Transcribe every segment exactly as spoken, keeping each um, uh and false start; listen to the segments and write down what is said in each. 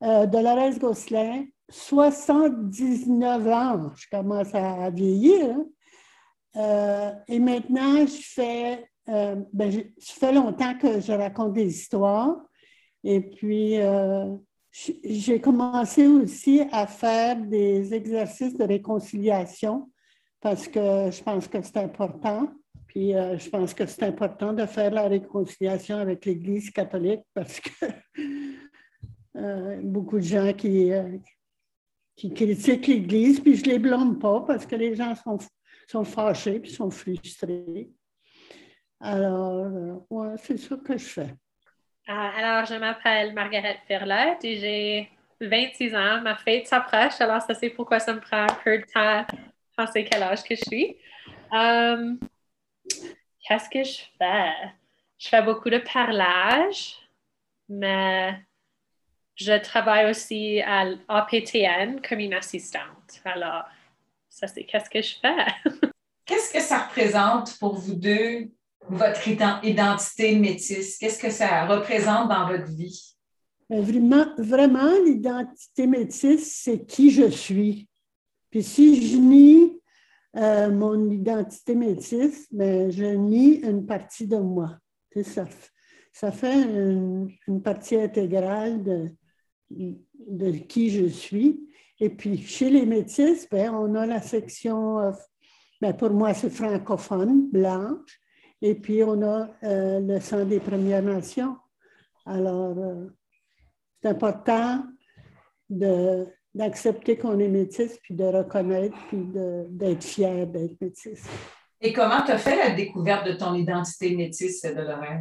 euh, Dolores Gosselin, soixante-dix-neuf ans. Je commence à vieillir. Hein? Euh, et maintenant, je fais, euh, ben, je, ça fait longtemps que je raconte des histoires. Et puis, euh, j'ai commencé aussi à faire des exercices de réconciliation parce que je pense que c'est important. Puis, euh, je pense que c'est important de faire la réconciliation avec l'Église catholique parce que euh, beaucoup de gens qui, euh, qui critiquent l'Église, puis je ne les blâme pas parce que les gens sont, sont fâchés puis sont frustrés. Alors, euh, ouais, c'est ça que je fais. Ah, alors, je m'appelle Margaret Ferlette et j'ai vingt-six ans. Ma fête s'approche, alors ça c'est pourquoi ça me prend un peu de temps de penser quel âge que je suis. Um, qu'est-ce que je fais? Je fais beaucoup de parlage, mais je travaille aussi à l'A P T N comme une assistante. Alors, ça c'est qu'est-ce que je fais? Qu'est-ce que ça représente pour vous deux, votre identité métisse? Qu'est-ce que ça représente dans votre vie? Vraiment, vraiment l'identité métisse, c'est qui je suis. Puis si je nie euh, mon identité métisse, bien, je nie une partie de moi. Ça, ça fait une, une partie intégrale de, de qui je suis. Et puis, chez les métis, bien, on a la section, euh, bien, pour moi, c'est francophone, blanche. Et puis, on a euh, le sang des Premières Nations. Alors, euh, c'est important de, d'accepter qu'on est métis, puis de reconnaître, puis de, d'être fier d'être métis. Et comment tu as fait la découverte de ton identité métisse, Dolores?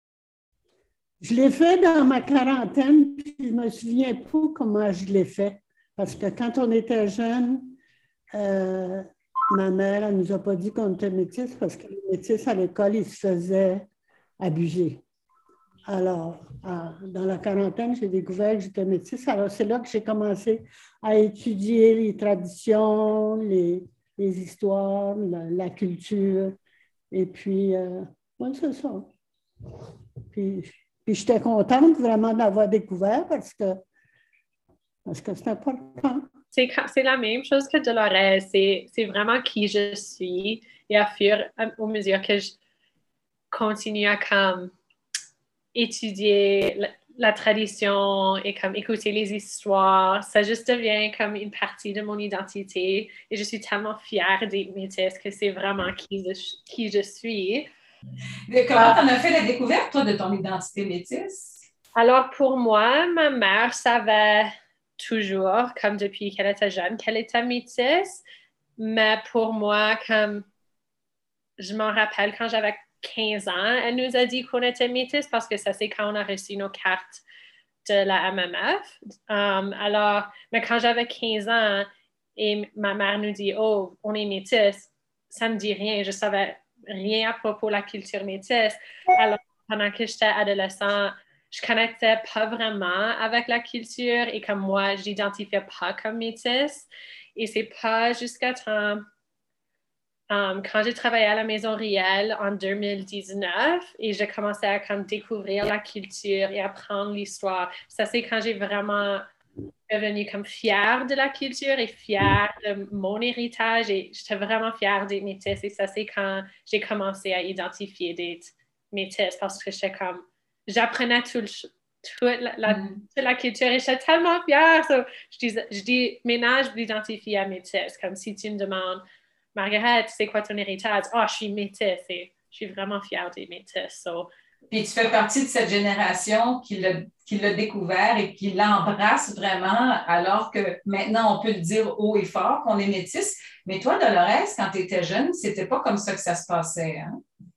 Je l'ai fait dans ma quarantaine, puis je ne me souviens pas comment je l'ai fait. Parce que quand on était jeune, euh, ma mère, elle ne nous a pas dit qu'on était métis parce que les métis à l'école, ils se faisaient abuser. Alors, dans la quarantaine, j'ai découvert que j'étais métisse. Alors, c'est là que j'ai commencé à étudier les traditions, les, les histoires, la, la culture. Et puis, euh, oui, c'est ça. Puis, puis j'étais contente vraiment d'avoir découvert parce que parce que c'est important. C'est, c'est la même chose que Dolores. C'est, c'est vraiment qui je suis. Et à fur et à mesure que je continue à comme, étudier la, la tradition et comme écouter les histoires, ça juste devient comme une partie de mon identité. Et je suis tellement fière d'être métisse que c'est vraiment qui je, qui je suis. Mais comment tu en as fait la découverte, toi, de ton identité métisse? Alors, pour moi, ma mère savait toujours, comme depuis qu'elle était jeune, qu'elle était métisse. Mais pour moi, comme je m'en rappelle quand j'avais quinze ans, elle nous a dit qu'on était métisse parce que ça, c'est quand on a reçu nos cartes de la M M F. Um, alors, mais quand j'avais quinze ans et ma mère nous dit, oh, on est métisse, ça ne me dit rien. Je ne savais rien à propos de la culture métisse. Alors, pendant que j'étais adolescent, je ne connectais pas vraiment avec la culture et comme moi, je n'identifiais pas comme métisse. Et c'est pas jusqu'à temps Um, quand j'ai travaillé à la Maison Riel en deux mille dix-neuf et j'ai commencé à comme, découvrir la culture et apprendre l'histoire, ça c'est quand j'ai vraiment devenu comme fière de la culture et fière de mon héritage et j'étais vraiment fière d'être métisse et ça c'est quand j'ai commencé à identifier d'être métisse parce que j'étais comme, j'apprenais tout le, toute la, la, mm. toute la culture et j'étais tellement fière. So, je, dis, je dis maintenant, je m'identifie à métisse, comme si tu me demandes Margaret, c'est quoi ton héritage? Ah, oh, je suis métisse et je suis vraiment fière des métisses. So. Puis tu fais partie de cette génération qui l'a, qui l'a découvert et qui l'embrasse vraiment, alors que maintenant, on peut le dire haut et fort qu'on est métisse. Mais toi, Dolores, quand tu étais jeune, c'était pas comme ça que ça se passait, hein?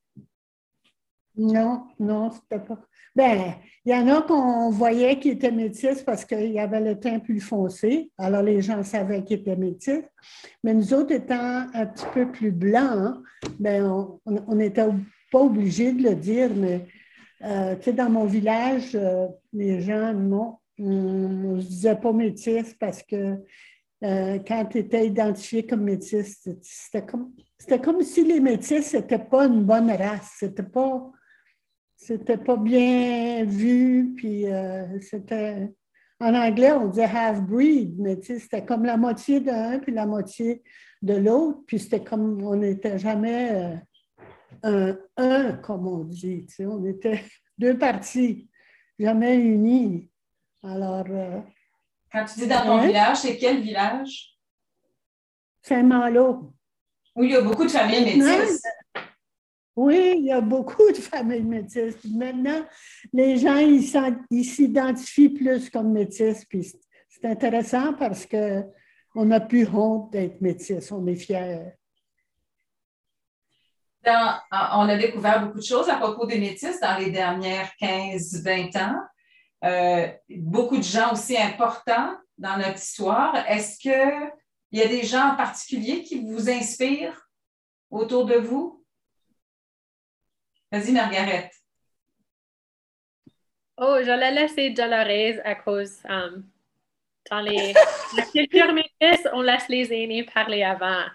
Non, non, c'était pas. Bien, il y en a qu'on voyait qui étaient métis parce qu'il y avait le teint plus foncé. Alors, les gens savaient qu'ils étaient métis. Mais nous autres, étant un petit peu plus blancs, bien, on n'était pas obligés de le dire, mais euh, tu sais, dans mon village, euh, les gens, non, on ne se disait pas métis parce que euh, quand tu étais identifié comme métis, c'était comme, c'était comme si les métis, c'était pas une bonne race. C'était pas... C'était pas bien vu, puis euh, c'était... en anglais, on disait half-breed, mais c'était comme la moitié d'un puis la moitié de l'autre, puis c'était comme, on n'était jamais euh, un, un, comme on dit, on était deux parties, jamais unis. Alors... Euh, Quand tu dis dans ton hein? village, c'est quel village? Saint-Malo. Où il y a beaucoup de familles métisses. Oui, il y a beaucoup de familles métisses. Maintenant, les gens, ils s'identifient plus comme métis. Puis c'est intéressant parce qu'on n'a plus honte d'être métis. On est fiers. Dans, on a découvert beaucoup de choses à propos des métis dans les dernières quinze vingt ans. Euh, beaucoup de gens aussi importants dans notre histoire. Est-ce qu'il y a des gens en particulier qui vous inspirent autour de vous? Vas-y, Margaret. Oh, je l'ai laissé Dolores à cause, um, dans les, la culture métisse, on laisse les aînés parler avant.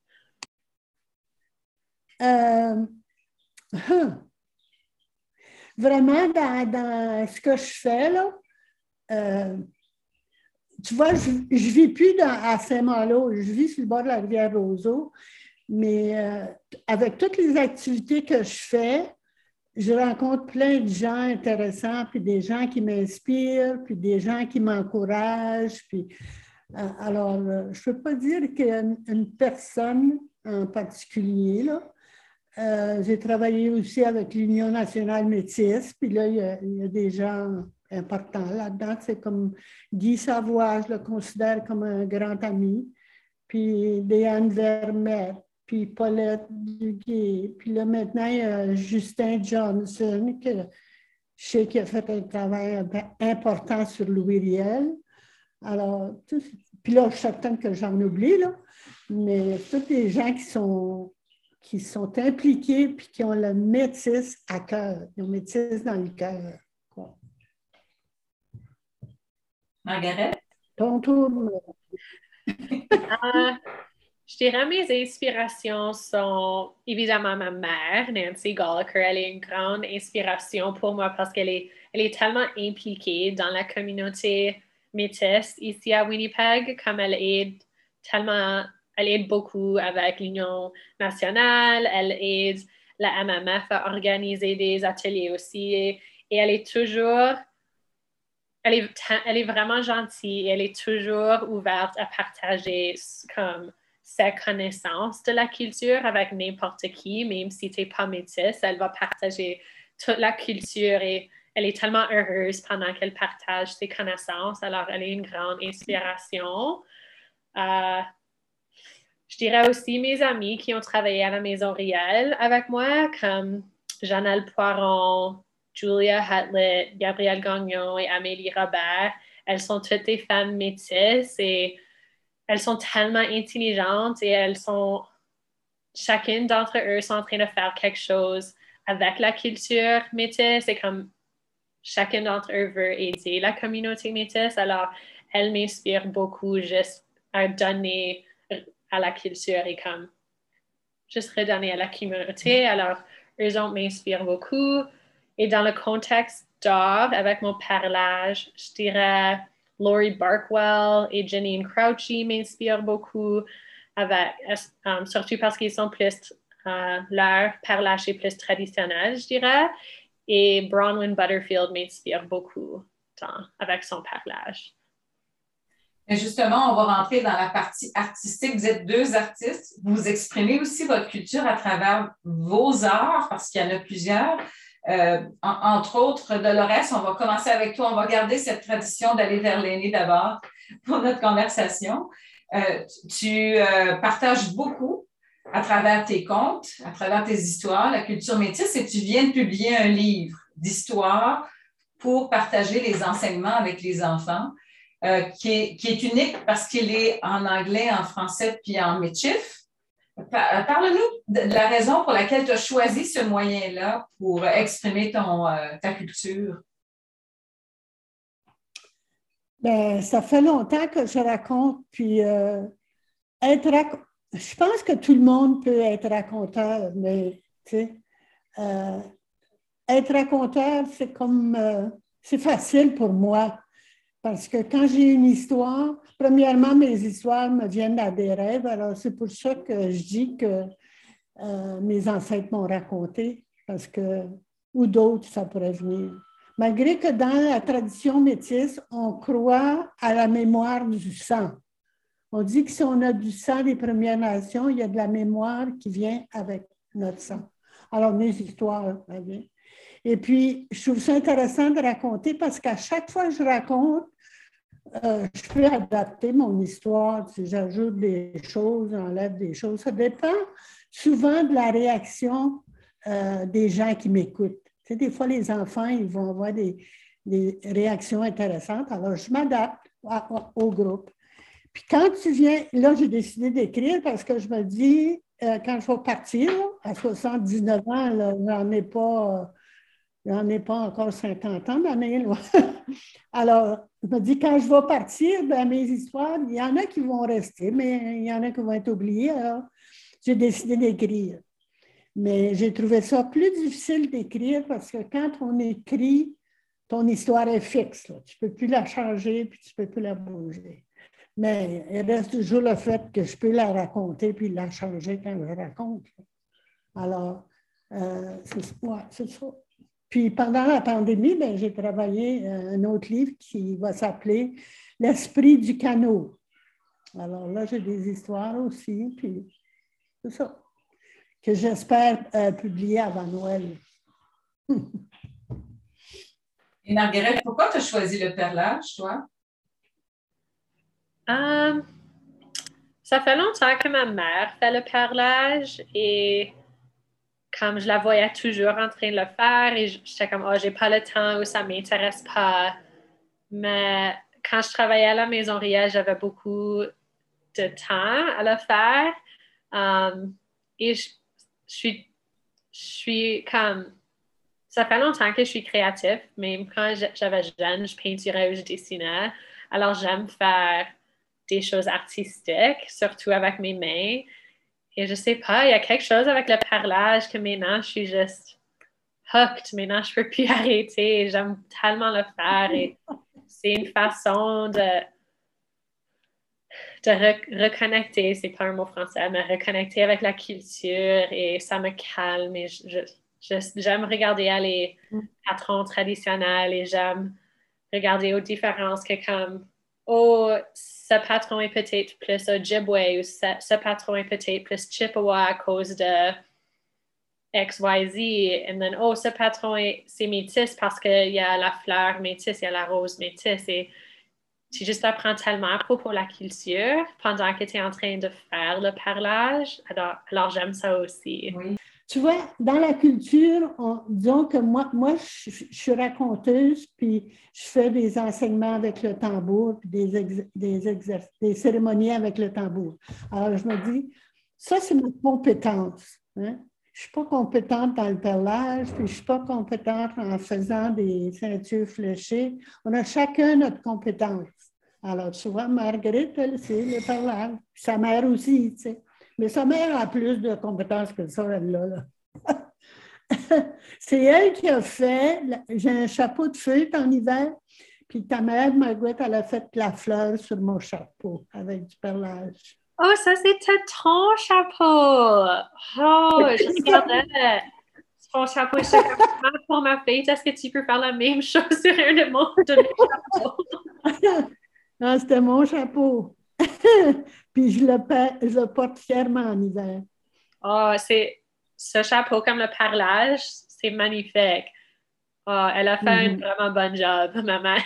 Euh, huh. Vraiment, dans, dans ce que je fais, là, euh, tu vois, je ne vis plus dans, à Saint-Malo, je vis sur le bord de la rivière Roseau, mais euh, avec toutes les activités que je fais, je rencontre plein de gens intéressants, puis des gens qui m'inspirent, puis des gens qui m'encouragent. Puis, euh, alors, euh, je ne peux pas dire qu'il y a une, une personne en particulier, là. Euh, j'ai travaillé aussi avec l'Union nationale métisse, puis là, il y a, il y a des gens importants là-dedans. C'est comme Guy Savoie, je le considère comme un grand ami, puis Diane Vermette, puis Paulette Duguay, puis là, maintenant, il y a Justin Johnson, que je sais qu'il a fait un travail important sur Louis Riel. Alors, tout, puis là, je suis certaine que j'en oublie, là, mais tous les gens qui sont... qui sont impliqués puis qui ont le métis à cœur, le métis dans le cœur. Margaret? Ton tour. uh, je dirais mes inspirations sont évidemment ma mère, Nancy Gallagher. Elle est une grande inspiration pour moi parce qu'elle est, elle est tellement impliquée dans la communauté métisse ici à Winnipeg, comme elle aide tellement... Elle aide beaucoup avec l'Union nationale, elle aide la M M F à organiser des ateliers aussi. Et, et elle est toujours, elle est, elle est vraiment gentille, elle est toujours ouverte à partager comme sa connaissance de la culture avec n'importe qui, même si tu n'es pas métisse, elle va partager toute la culture et elle est tellement heureuse pendant qu'elle partage ses connaissances. Alors, elle est une grande inspiration. Euh, Je dirais aussi mes amis qui ont travaillé à la Maison Riel avec moi, comme Janelle Poiron, Julia Hatlett, Gabrielle Gagnon et Amélie Robert. Elles sont toutes des femmes métisses et elles sont tellement intelligentes et elles sont, chacune d'entre eux sont en train de faire quelque chose avec la culture métisse et comme chacun d'entre eux veut aider la communauté métisse. Alors, elles m'inspirent beaucoup juste à donner à la culture et comme juste redonner à la communauté. Alors, eux autres m'inspirent beaucoup. Et dans le contexte d'art, avec mon parlage, je dirais Laurie Barkwell et Janine Crouchy m'inspirent beaucoup, avec, um, surtout parce qu'ils sont plus, uh, leur parlage est plus traditionnel, je dirais. Et Bronwyn Butterfield m'inspire beaucoup dans, avec son parlage. Mais justement, on va rentrer dans la partie artistique. Vous êtes deux artistes. Vous exprimez aussi votre culture à travers vos arts, parce qu'il y en a plusieurs. Euh, en, entre autres, Dolores, on va commencer avec toi. On va garder cette tradition d'aller vers l'aîné d'abord pour notre conversation. Euh, tu euh, partages beaucoup à travers tes contes, à travers tes histoires, la culture métisse, et tu viens de publier un livre d'histoire pour partager les enseignements avec les enfants. Euh, qui, est, qui est unique parce qu'il est en anglais, en français puis en métchif. Parle-nous de la raison pour laquelle tu as choisi ce moyen-là pour exprimer ton, euh, ta culture. Bien, ça fait longtemps que je raconte, puis euh, être rac... je pense que tout le monde peut être raconteur, mais tu sais, euh, être raconteur, c'est comme, euh, c'est facile pour moi. Parce que quand j'ai une histoire, premièrement, mes histoires me viennent à des rêves. Alors, c'est pour ça que je dis que euh, mes ancêtres m'ont raconté, parce que, ou d'autres, ça pourrait venir. Malgré que dans la tradition métisse, on croit à la mémoire du sang. On dit que si on a du sang des Premières Nations, il y a de la mémoire qui vient avec notre sang. Alors, mes histoires, ça vient. Et puis, je trouve ça intéressant de raconter parce qu'à chaque fois que je raconte, euh, je peux adapter mon histoire. Si j'ajoute des choses, j'enlève des choses. Ça dépend souvent de la réaction euh, des gens qui m'écoutent. Tu sais, des fois, les enfants, ils vont avoir des, des réactions intéressantes. Alors, je m'adapte au groupe. Puis quand tu viens, là, j'ai décidé d'écrire parce que je me dis, euh, quand je vais partir, à soixante-dix-neuf ans, là, j'en ai pas... Euh, J'en ai pas encore cinquante ans d'années, là. Alors, je me dis, quand je vais partir, ben, mes histoires, il y en a qui vont rester, mais il y en a qui vont être oubliées. Alors, j'ai décidé d'écrire. Mais j'ai trouvé ça plus difficile d'écrire parce que quand on écrit, ton histoire est fixe, là. Tu ne peux plus la changer puis tu ne peux plus la bouger. Mais il reste toujours le fait que je peux la raconter puis la changer quand je raconte. Alors, euh, c'est, ouais, c'est ça. Puis pendant la pandémie, ben, j'ai travaillé un autre livre qui va s'appeler « L'esprit du canot ». Alors là, j'ai des histoires aussi, puis c'est ça, que j'espère euh, publier avant Noël. Et Marguerite, pourquoi tu as choisi le perlage, toi? Um, ça fait longtemps que ma mère fait le perlage et comme je la voyais toujours en train de le faire et j'étais comme, oh, j'ai pas le temps ou ça m'intéresse pas. Mais quand je travaillais à la Maison Riel, j'avais beaucoup de temps à le faire. Um, et je, je suis, je suis comme, ça fait longtemps que je suis créative, mais quand j'avais jeune, je peinturais ou je dessinais. Alors, j'aime faire des choses artistiques, surtout avec mes mains. Et je sais pas, il y a quelque chose avec le perlage que maintenant, je suis juste hooked. Maintenant, je peux plus arrêter. J'aime tellement le faire et c'est une façon de, de re- reconnecter, c'est pas un mot français, mais reconnecter avec la culture et ça me calme et je, je, je, j'aime regarder les patrons traditionnels et j'aime regarder aux différences que comme, oh, ce patron est peut-être plus Ojibwe ou ce, ce patron est peut-être plus Chippewa à cause de X Y Z. Et then, oh, ce patron est, c'est métis parce qu'il y a la fleur métisse, il y a la rose métisse. Et tu juste apprends tellement à propos de la culture pendant que tu es en train de faire le perlage. Alors, alors j'aime ça aussi. Oui. Tu vois, dans la culture, on, disons que moi, moi je, je suis raconteuse, puis je fais des enseignements avec le tambour, puis des, ex, des, exerc, des cérémonies avec le tambour. Alors, je me dis, ça, c'est ma compétence. Hein? Je ne suis pas compétente dans le perlage, puis je ne suis pas compétente en faisant des ceintures fléchées. On a chacun notre compétence. Alors, souvent, Marguerite, elle, c'est le perlage. Puis sa mère aussi, tu sais. Mais sa mère a plus de compétences que ça, elle-là. Là. C'est elle qui a fait, j'ai un chapeau de feuilles en hiver, puis ta mère, Marguerite, elle a fait la fleur sur mon chapeau avec du perlage. Oh, ça, c'était ton chapeau! Oh, je regardais ton chapeau. Je comme, pour ma fête, est-ce que tu peux faire la même chose sur un de, mon, de mes chapeaux? Non, c'était mon chapeau. Puis je le, je le porte fièrement en hiver. Oh, c'est ce chapeau comme le perlage, c'est magnifique. Oh, elle a fait mm-hmm. un vraiment bon job, ma mère.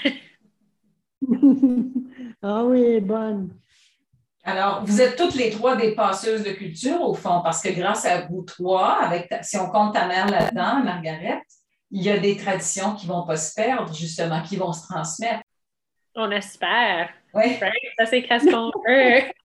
Ah oui, elle est bonne. Alors, vous êtes toutes les trois des passeuses de culture, au fond, parce que grâce à vous trois, avec ta, si on compte ta mère là-dedans, Marguerite, il y a des traditions qui ne vont pas se perdre, justement, qui vont se transmettre. On espère. Oui. Ça, c'est qu'est-ce qu'on veut.